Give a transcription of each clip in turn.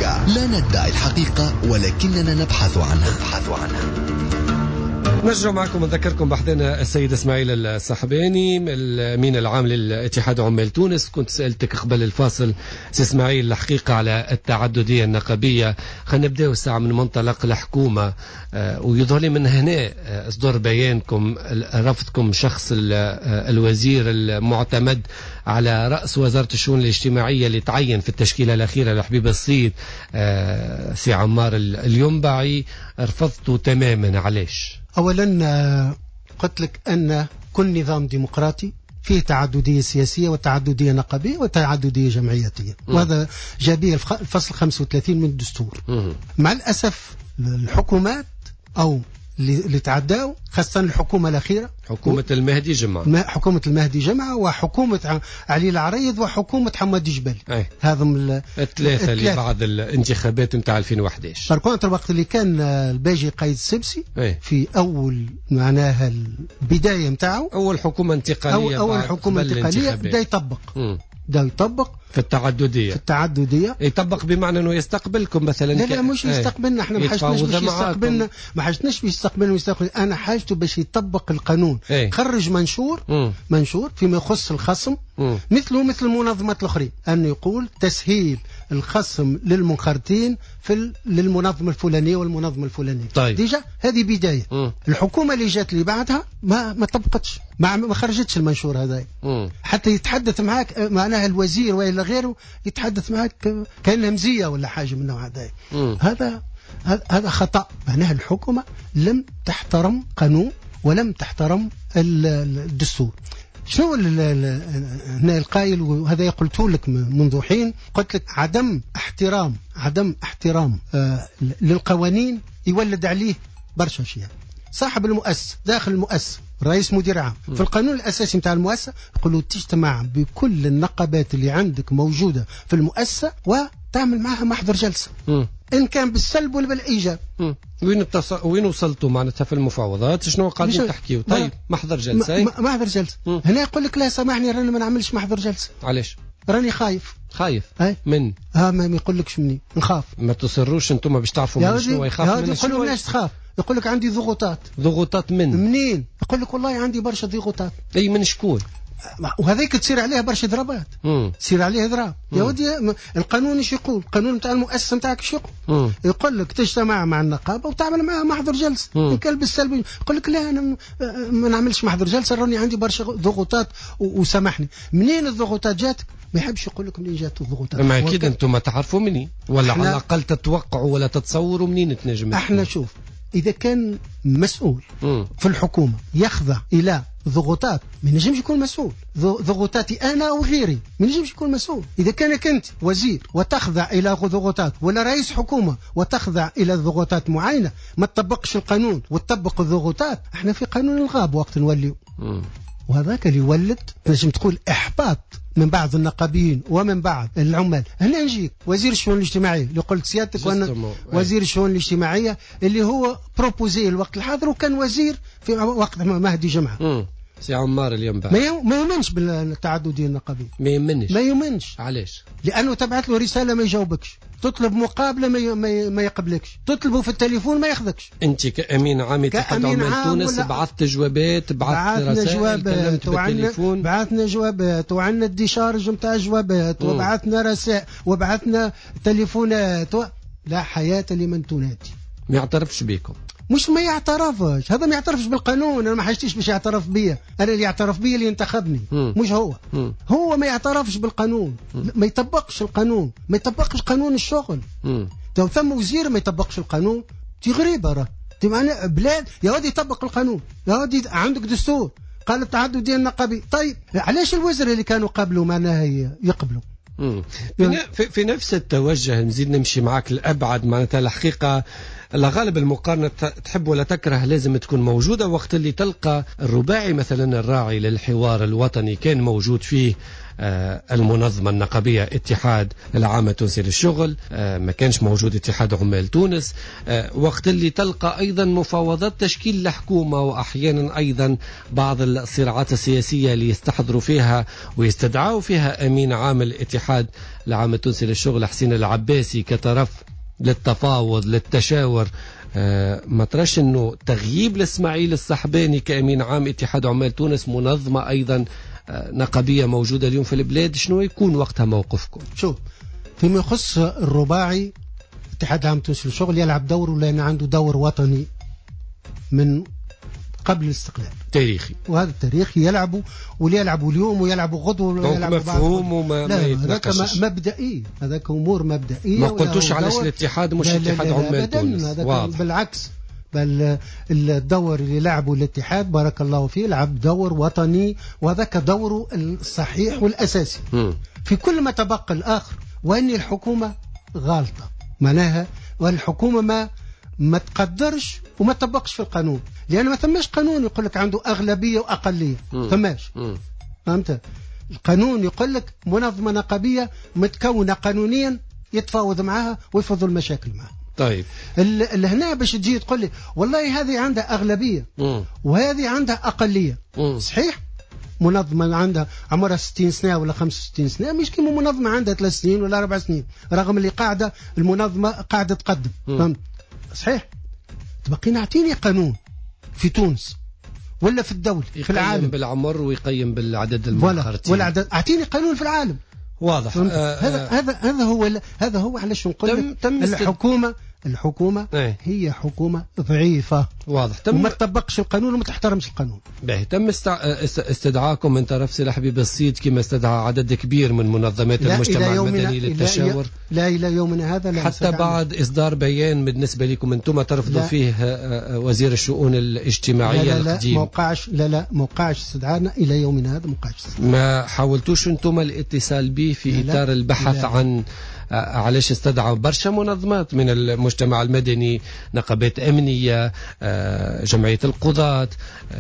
الجمعية. لا ندعي الحقيقة ولكننا نبحث عنها. نرجع معكم نذكركم بحثنا السيد إسماعيل السحباني الأمين العام للاتحاد عمال تونس. كنت سألتك قبل الفاصل سي إسماعيل الحقيقة على التعددية النقابية. خلينا نبدأ الساعة من منطلق الحكومة، ويظهر لي من هنا إصدار بيانكم رفضكم شخص الوزير المعتمد على رأس وزارة الشؤون الاجتماعية اللي تعين في التشكيلة الأخيرة لحبيب الصيد سي عمار الينبعي. رفضته تماما، علاش؟ أولا قلت لك أن كل نظام ديمقراطي فيه تعددية سياسية وتعددية نقابية وتعددية جمعياتية، وهذا جابيه الفصل 35 من الدستور. مع الأسف الحكومات أو اللي تعداوا، خاصة الحكومة الأخيرة حكومة المهدي جمعة، حكومة المهدي جمعة وحكومة علي العريض وحكومة حماد جبل. هذا الثلاثة اللي بعد الانتخابات نتاع 2011. بركونت الوقت اللي كان الباجي قايد السبسي في أول معناها البداية متاعه، أول حكومة انتقالية، أول حكومة انتقالية بدأ يطبق في التعددية يطبق بمعنى أنه يستقبلكم مثلا. لا مش يستقبلنا، احنا ما حاجتناش باش يستقبلنا، ما حاجتناش باش يستقبلنا أنا حاجته باش يطبق القانون. خرج منشور فيما يخص الخصم مثل المنظمات الأخرى، أن يقول تسهيل الخصم للمنخرطين للمنظمة الفلانية والمنظمة الفلانية. ديجا هذه بداية. الحكومة اللي جات اللي بعدها ما طبقتش، ما خرجتش المنشور هذا، حتى يتحدث معاك معناها الوزير ولا غيره يتحدث معاك كأن همزية ولا حاجة من النوع هذا. هذا خطأ. معناها الحكومة لم تحترم قانون ولم تحترم الدستور. شنو هنا القائل، وهذا قلته لك منذ حين، قلت لك عدم احترام للقوانين يولد عليه برشا شيء. صاحب المؤسسة داخل المؤسسة رئيس مدير عام في القانون الأساسي متاع المؤسسة يقولوا تجتمع بكل النقابات اللي عندك موجودة في المؤسسة وتعمل معها محضر جلسة، إن كان بالسلب ولا بالإيجاب. وين وصلتوا معناتها في المفاوضات؟ شنو قاعدين تحكيوا؟ طيب محضر جلسة. محضر جلسة. هنا يقول لك لا سامحني راني ما نعملش محضر جلسة. علاش؟ راني خايف من ما يقولكش مني نخاف. ما تصروش انتم باش تعرفوا من شنو يخاف من شنو. يقول الناس تخاف، يقول لك عندي ضغوطات منين؟ يقول لك والله عندي برشا ضغوطات. اي من شكون؟ وهذيك تصير عليها برشا ضربات، تصير عليها ضرب. يا ودي القانون ايش يقول؟ القانون نتاع المؤسسه نتاعك ايش يقول؟ يقول لك تجتمع مع النقابه وتعمل معها محضر جلسه. الكلب السلبي يقول لك لا انا ما نعملش محضر جلسه، راني عندي برشا ضغوطات وسامحني. منين الضغوطات جاتك؟ ما يحبش يقول لك منين جات الضغوطات. ما اكيد انتم ما تعرفوا منين، ولا على الاقل تتوقعوا ولا تتصوروا منين تنجم. احنا شوف، إذا كان مسؤول في الحكومة يخضع إلى ضغوطات، ما نجمش يكون مسؤول. ضغوطاتي أنا أو غيري ما نجمش يكون مسؤول. إذا كانك أنت وزير وتخضع إلى ضغوطات، ولا رئيس حكومة وتخضع إلى ضغوطات معينة، ما تطبقش القانون وتطبق الضغوطات، احنا في قانون الغاب وقت نوليو. وهذاك اللي يولد نجم تقول إحباط من بعض النقابيين ومن بعض العمال. هنا نجيك وزير الشؤون الاجتماعية اللي قلت سيادتك، وانا وزير الشؤون الاجتماعية اللي هو بروبوزي الوقت الحاضر، وكان وزير في وقت مهدي جمعة. سي عمار الينبعي ما يؤمنش بالتعددية النقابية، ما يؤمنش. علاش؟ لأنه تبعت له رسالة ما يجاوبكش، تطلب مقابلة ما يقبلكش، تطلبه في التليفون ما ياخذكش. أنت كأمين عام اتحاد عمال تونس بعثت جوابات، بعثت رسائل، كلمت بالتليفون، بعثنا جوابات وعندنا الديشارج نتاع جوابات، وبعثنا رسائل وبعثنا تليفونات لا حياة لمن تنادي. ما يعترفش بيكم؟ مش ما يعترفش، هذا ما يعترفش بالقانون. انا ما حاجتيش باش يعترف بيا، انا اللي يعترف بيا اللي انتخبني، مش هو ما يعترفش بالقانون، ما يطبقش القانون، ما يطبقش قانون الشغل. تو ثم وزير ما يطبقش القانون، دي غريبه. راه دي معناها بلاد يا ودي يطبق القانون، يا ودي عندك دستور قال التعددية النقابي. طيب علاش الوزراء اللي كانوا قبلوا معناها يقبلوا؟ في نفس التوجه نزيد نمشي معك الأبعد. معناتها الحقيقة الغالب المقارنة تحب ولا تكره لازم تكون موجودة. وقت اللي تلقى الرباعي مثلا الراعي للحوار الوطني كان موجود فيه المنظمة النقابية اتحاد العام التونسي للشغل، ما كانش موجود اتحاد عمال تونس، وقت اللي تلقى أيضا مفاوضات تشكيل الحكومة، وأحيانا أيضا بعض الصراعات السياسية اللي يستحضروا فيها ويستدعوا فيها أمين عام الاتحاد العام التونسي للشغل حسين العباسي كطرف للتفاوض للتشاور. ما تراش انه تغييب لاسماعيل السحباني كأمين عام اتحاد عمال تونس، منظمة ايضا نقابية موجودة اليوم في البلاد، شنو يكون وقتها موقفكم؟ شوف، فيما يخص الرباعي اتحاد العام التونسي للشغل يلعب دوره، لأن عنده دور وطني من قبل الاستقلال تاريخي، وهذا التاريخي يلعبوا واللي اليوم ويلعبوا غدوة ويلعبوا مفهوم وما لا هذاك مبدئي، هذاك أمور مبدئية. ما قلتوش علاش الاتحاد مش اتحاد عمال تونس، بالعكس، بل الدور اللي لعبوا الاتحاد بارك الله فيه لعب دور وطني، وهذاك دوره الصحيح والأساسي. في كل ما تبقى الآخر، وأن الحكومة غالطة معناها، والحكومة ما تقدرش وما تطبقش في القانون، لأن ما ثماش قانون يقول لك عنده أغلبية وأقلية، ثماش. فهمت؟ القانون يقول لك منظمة نقابية متكونة قانونيا يتفاوض معها ويفضوا المشاكل معها. طيب هنا باش تجي تقول لي والله هذه عندها أغلبية وهذه عندها أقلية، صحيح؟ منظمة عندها عمرها 60 سنة ولا 65 سنة مش كيما منظمة عندها 3 سنين ولا 4 سنين، رغم اللي قاعدة المنظمة قاعدة تقدم. فهمت؟ صحيح. تبقي نعطيني قانون في تونس ولا في الدولة في العالم، يقيم بالعمر ويقيم بالعدد المنخرطين والعدد، اعطيني قانون في العالم واضح. هذا هو علاش نقول الحكومة هي حكومة ضعيفة، واضح. وما تطبقش القانون وما تحترمش القانون. تم استدعاكم من طرف سي حبيب السيد كما استدعى عدد كبير من منظمات المجتمع المدني للتشاور، لا إلى يومنا هذا لا، حتى بعد إصدار بيان بالنسبة لكم أنتم ترفضوا فيه وزير الشؤون الاجتماعية القديم. لا موقعش استدعانا إلى يومنا هذا، موقعش. ما حاولتوش أنتم الاتصال به في إطار البحث عن علاش استدعوا برشا منظمات من المجتمع المدني، نقابات أمنية، جمعية القضاة،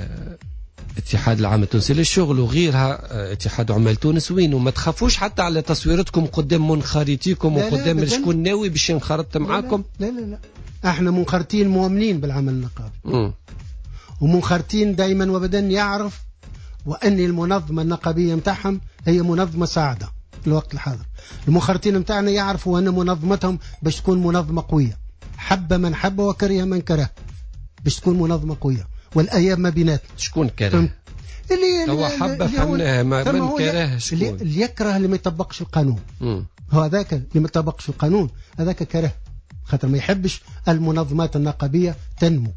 اتحاد العام التونسي للشغل وغيرها، اتحاد عمال تونس، وين؟ وما تخافوش حتى على تصويرتكم قدام منخرطيكم وقدام شكون ناوي باش ينخرط معاكم؟ لا احنا منخرطين مؤمنين بالعمل النقابي، ومنخرطين دائما وابدا يعرف وأن المنظمة النقابية متاعهم هي منظمة ساعدة في الوقت الحاضر. المنخرطين متاعنا يعرفوا أن منظمتهم باش تكون منظمة قوية، حب من حب وكره من كره، باش تكون منظمة قوية، والأيام ما بيناتنا. شكون كره؟ اللي هو حب فهمناها، من كره شكون؟ اللي يكره اللي ما يطبقش القانون. هو ذاك اللي ما يطبقش القانون هذاك كره، خاطر ما يحبش المنظمات النقابية تنمو،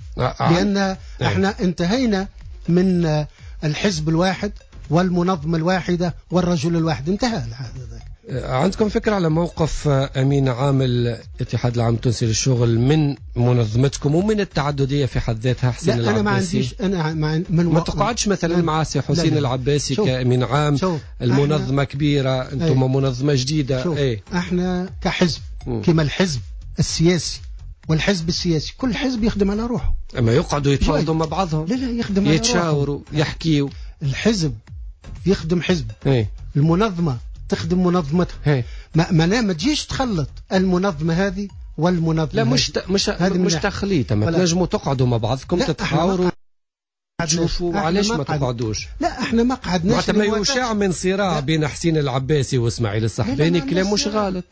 لأن احنا انتهينا من الحزب الواحد والمنظمة الواحدة والرجل الواحد، انتهى هذا. عندكم فكرة على موقف أمين عام الاتحاد العام التونسي للشغل من منظمتكم ومن التعددية في حد ذاتها حسين العباسي؟ أنا ما عنديش، أنا ما تقعدش مثلا مع سي حسين العباسي كأمين عام، المنظمة كبيرة، أنتم منظمة جديدة. احنا كحزب كما الحزب السياسي والحزب السياسي، كل حزب يخدم على روحه، أما يقعدوا يتفاوضوا مع بعضهم، لا يخدم على يتشاوروا يحكيوا. الحزب يخدم حزب، المنظمة تخدم منظمتها. ما تجيش تخلط المنظمة هذه والمنظمة، لا مش تخليط، ما تنجموا تقعدوا مع بعضكم تتحاوروا تشوفوا. علاش ما تقعدوش؟ لا احنا ما قعدناش، ما يشاع من صراع بين حسين العباسي واسماعيل السحباني، كلام مش غلط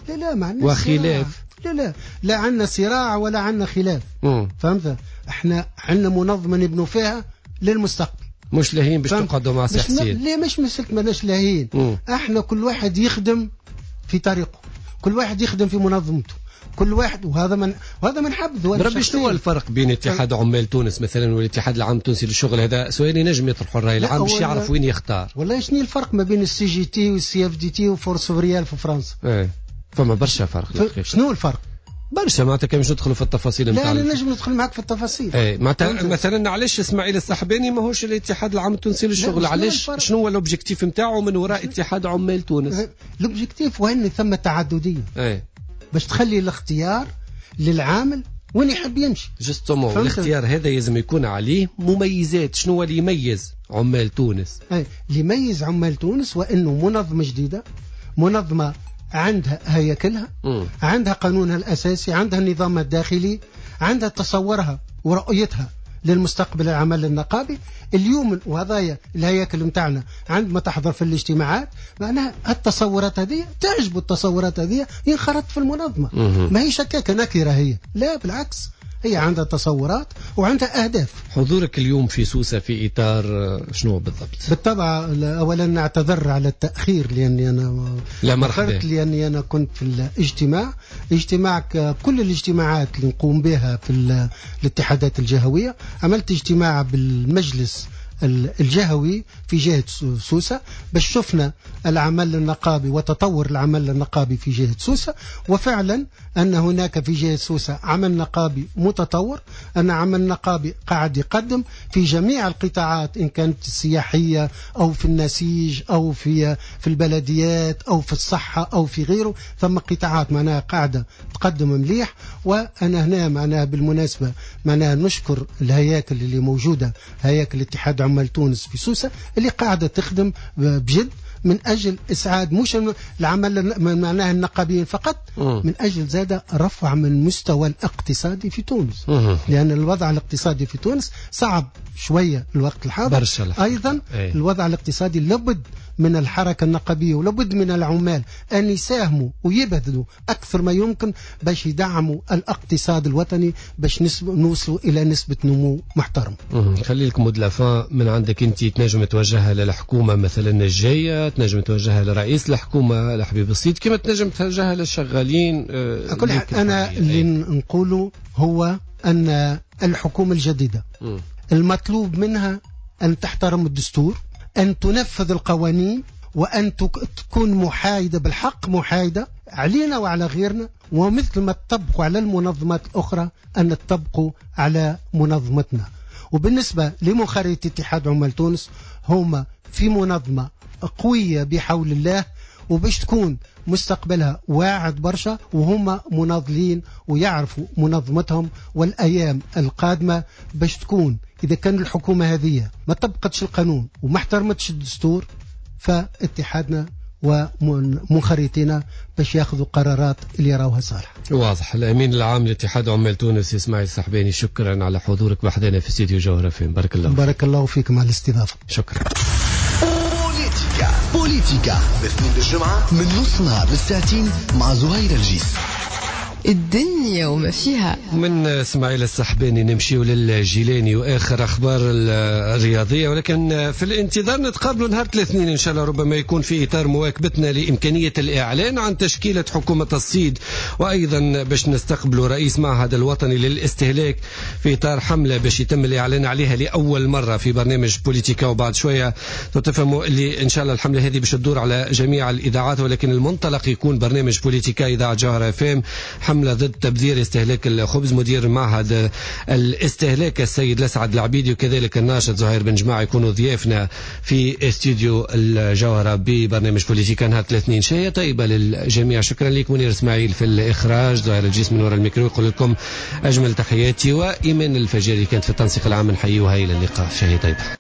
وخلاف. لا عندنا صراع ولا عندنا خلاف. فهمت؟ احنا عندنا منظمة نبنوا فيها للمستقبل، مش لاهين باش تقعدوا مع سي حسين. ليه مش مسلك ماناش لاهين؟ احنا كل واحد يخدم في طريقه، كل واحد يخدم في منظمته، كل واحد، وهذا من حبذ. ربي شنو هو الفرق بين اتحاد عمال تونس مثلا والاتحاد العام التونسي للشغل؟ هذا سؤال ينجم يطرحه الراي العام باش يعرف وين يختار. والله شنو الفرق ما بين السي جي تي والسي اف دي تي وفورس فريال في فرنسا؟ فما برشا فرق. شنو الفرق؟ برشا، معناتها كان مش ندخلوا في التفاصيل نتاع. لا نجم ندخل معك في التفاصيل. معناتها مثلا علاش اسماعيل السحباني ماهوش الاتحاد العام التونسي للشغل؟ علاش؟ شنو هو الاوبجيكتيف نتاعو من وراء اتحاد عمال تونس؟ الاوبجيكتيف هو ان ثم تعدديه، باش تخلي الاختيار للعامل وين يحب يمشي. جستومون الاختيار هذا لازم يكون عليه مميزات. شنو هو اللي يميز عمال تونس؟ اللي يميز عمال تونس وانه منظمه جديده، منظمه عندها هيكلها، عندها قانونها الاساسي، عندها النظام الداخلي، عندها تصورها ورؤيتها للمستقبل العمل النقابي. اليوم وهذا الهياكل متاعنا عندما تحضر في الاجتماعات معناها التصورات هذه تعجب، التصورات هذه ينخرط في المنظمة. ما هي شكاكة نكرة هي، لا بالعكس، هي عندها تصورات وعندها أهداف. حضورك اليوم في سوسة في إطار شنو بالضبط؟ بالطبع أولا نعتذر على التأخير لأني أنا تأخرت، لأني أنا كنت في الاجتماع كل الاجتماعات اللي نقوم بها في الاتحادات الجهوية. عملت اجتماع بالمجلس الجهوي في جهة سوسة باش شفنا العمل النقابي وتطور العمل النقابي في جهة سوسة، وفعلا أن هناك في جهة سوسة عمل نقابي متطور، أن عمل نقابي قاعد يقدم في جميع القطاعات، إن كانت السياحية أو في النسيج أو في البلديات أو في الصحة أو في غيره، ثم قطاعات معناها قاعدة تقدم مليح. وأنا هنا معناها بالمناسبة معناها نشكر الهياكل اللي موجودة، هياكل اتحاد عمال تونس في سوسة اللي قاعدة تخدم بجد من أجل إسعاد مش العمل معناها النقابيين فقط، من أجل زادة رفع من المستوى الاقتصادي في تونس، لأن الوضع الاقتصادي في تونس صعب شوية الوقت الحاضر. أيضا الوضع الاقتصادي لابد من الحركة النقابية ولابد من العمال أن يساهموا ويبذلوا أكثر ما يمكن باش يدعموا الاقتصاد الوطني باش نوصلوا إلى نسبة نمو محترم. خلي لك مدلفة من عندك أنت تنجم توجهها للحكومة مثلا الجاية، تنجم توجهها لرئيس الحكومة لحبيب الصيد، كما تنجم توجهها للشغالين. أنا اللي نقوله هو أن الحكومة الجديدة المطلوب منها أن تحترم الدستور، أن تنفذ القوانين، وأن تكون محايدة بالحق، محايدة علينا وعلى غيرنا، ومثل ما تطبقوا على المنظمات الأخرى أن تطبقوا على منظمتنا. وبالنسبة لمنخرطي اتحاد عمال تونس هم في منظمة قوية بحول الله، وباش تكون مستقبلها واعد برشا، وهم مناضلين ويعرفوا منظمتهم. والأيام القادمة باش تكون إذا كان الحكومة هذه ما طبقتش القانون وما احترمتش الدستور، فاتحادنا ومنخرطينا باش ياخذوا قرارات اللي راوها صالحة. واضح. الأمين العام لاتحاد عمال تونس إسماعيل السحباني، شكرا على حضورك بحدنا في استديو جوهرة فين. بارك الله فيكم على الاستضافة. شكرا. بوليتيكا باثنين الجمعة من نص نهار للساعتين مع زهير الجيس. الدنيا وما فيها. من اسماعيل السحباني نمشيو للجيلاني واخر اخبار الرياضيه، ولكن في الانتظار نتقابلوا نهار الاثنين ان شاء الله، ربما يكون في اطار مواكبتنا لامكانيه الاعلان عن تشكيله حكومه الصيد، وايضا باش نستقبلوا رئيس معهد الوطني للاستهلاك في اطار حمله باش يتم الاعلان عليها لاول مره في برنامج بوليتيكا. وبعد شويه تفهموا اللي ان شاء الله الحمله هذه باش تدور على جميع الاذاعات، ولكن المنطلق يكون برنامج بوليتيكا اذاعه جوهرة FM، حملة ضد تبذير استهلاك الخبز. مدير معهد الاستهلاك السيد الأسعد العبيدي وكذلك الناشط زهير بن جماعة يكونوا ضيافنا في استوديو الجوهرة ببرنامج بوليتيكا نهار الاثنين. شيء طيبة للجميع. شكرا لك منير اسماعيل في الإخراج، زهير الجيس من وراء الميكرو يقول لكم أجمل تحياتي، وإيمان الفجيري كانت في التنسيق العام. نحيي وهاي اللقاء. شيء طيب.